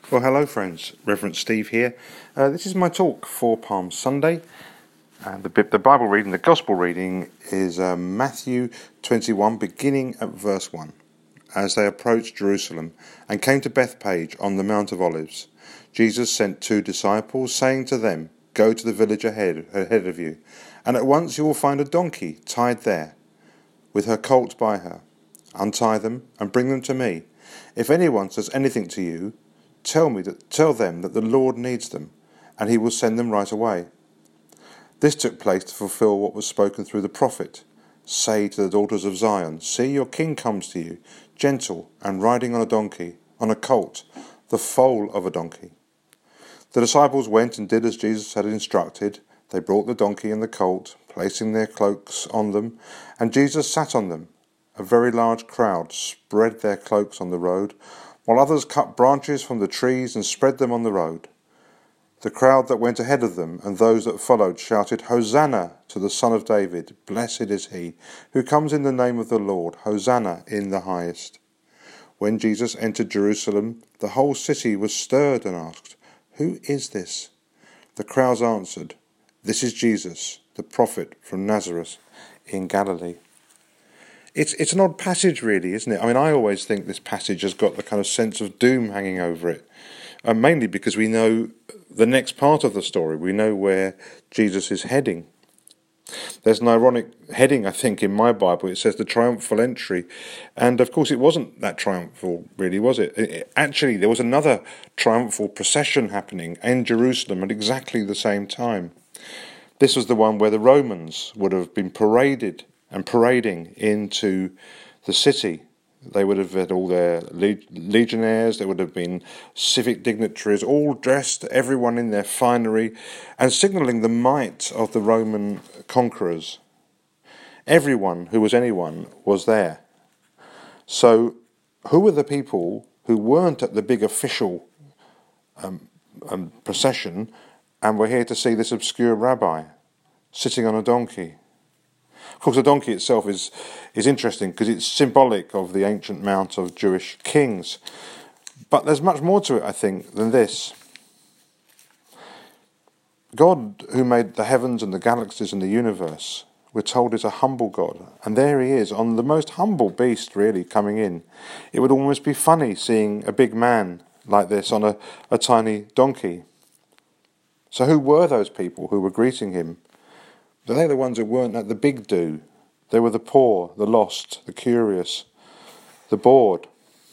Well, hello friends, Reverend Steve here. This is my talk for Palm Sunday, and the Bible reading, the Gospel reading is Matthew 21, beginning at verse 1. As they approached Jerusalem and came to Bethphage on the Mount of Olives, Jesus sent 2 disciples, saying to them, "Go to the village ahead of you, and at once you will find a donkey tied there, with her colt by her. Untie them and bring them to me. If anyone says anything to you, tell them that the Lord needs them, and he will send them right away." This took place to fulfill what was spoken through the prophet. "Say to the daughters of Zion, see, your king comes to you, gentle and riding on a donkey, on a colt, the foal of a donkey." The disciples went and did as Jesus had instructed. They brought the donkey and the colt, placing their cloaks on them, and Jesus sat on them. A very large crowd spread their cloaks on the road, while others cut branches from the trees and spread them on the road. The crowd that went ahead of them and those that followed shouted, "Hosanna to the Son of David! Blessed is he who comes in the name of the Lord! Hosanna in the highest!" When Jesus entered Jerusalem, the whole city was stirred and asked, "Who is this?" The crowds answered, "This is Jesus, the prophet from Nazareth in Galilee." It's an odd passage, really, isn't it? I mean, I always think this passage has got the kind of sense of doom hanging over it, mainly because we know the next part of the story. We know where Jesus is heading. There's an ironic heading, I think, in my Bible. It says the triumphal entry, and of course it wasn't that triumphal, really, was it? Actually, there was another triumphal procession happening in Jerusalem at exactly the same time. This was the one where the Romans would have been parading into the city. They would have had all their legionnaires, there would have been civic dignitaries, all dressed, everyone in their finery, and signalling the might of the Roman conquerors. Everyone who was anyone was there. So who were the people who weren't at the big official procession and were here to see this obscure rabbi sitting on a donkey? Of course, the donkey itself is interesting because it's symbolic of the ancient mount of Jewish kings. But there's much more to it, I think, than this. God, who made the heavens and the galaxies and the universe, we're told is a humble God. And there he is, on the most humble beast, really, coming in. It would almost be funny seeing a big man like this on a tiny donkey. So who were those people who were greeting him? They're the ones who weren't at the big do. They were the poor, the lost, the curious, the bored.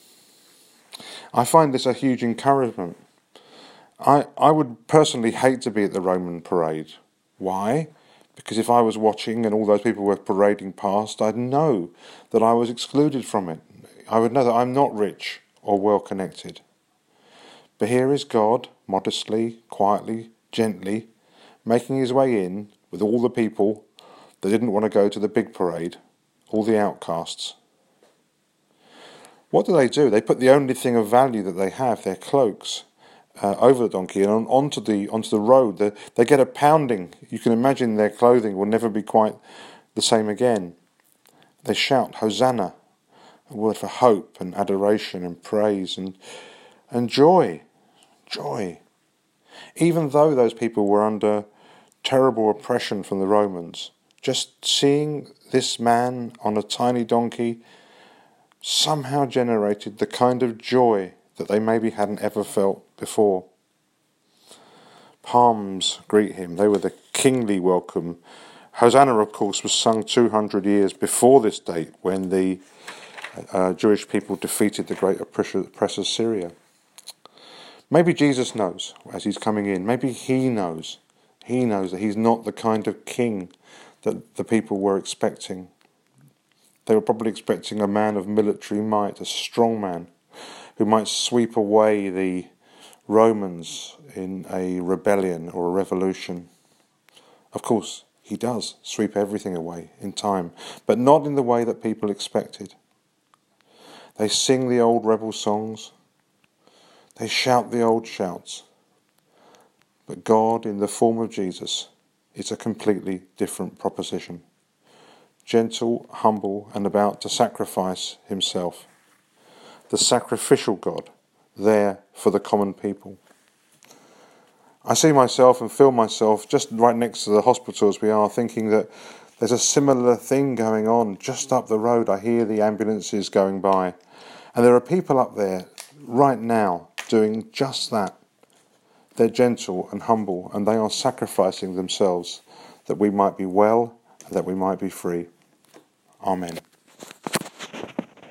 I find this a huge encouragement. I would personally hate to be at the Roman parade. Why? Because if I was watching and all those people were parading past, I'd know that I was excluded from it. I would know that I'm not rich or well connected. But here is God, modestly, quietly, gently, making his way in with all the people that didn't want to go to the big parade, all the outcasts. What do? They put the only thing of value that they have, their cloaks, over the donkey and onto the road. They get a pounding. You can imagine their clothing will never be quite the same again. They shout, "Hosanna," a word for hope and adoration and praise and joy. Joy. Even though those people were under terrible oppression from the Romans, just seeing this man on a tiny donkey somehow generated the kind of joy that they maybe hadn't ever felt before. Palms greet him. They were the kingly welcome. Hosanna, of course, was sung 200 years before this date when the Jewish people defeated the great oppressor Syria. Maybe Jesus knows as he's coming in. Maybe he knows. He knows that he's not the kind of king that the people were expecting. They were probably expecting a man of military might, a strong man, who might sweep away the Romans in a rebellion or a revolution. Of course, he does sweep everything away in time, but not in the way that people expected. They sing the old rebel songs. They shout the old shouts. But God, in the form of Jesus, is a completely different proposition. Gentle, humble, and about to sacrifice himself. The sacrificial God there for the common people. I see myself and feel myself just right next to the hospital as we are, thinking that there's a similar thing going on just up the road. I hear the ambulances going by, and there are people up there right now doing just that. They're gentle and humble, and they are sacrificing themselves that we might be well and that we might be free. Amen.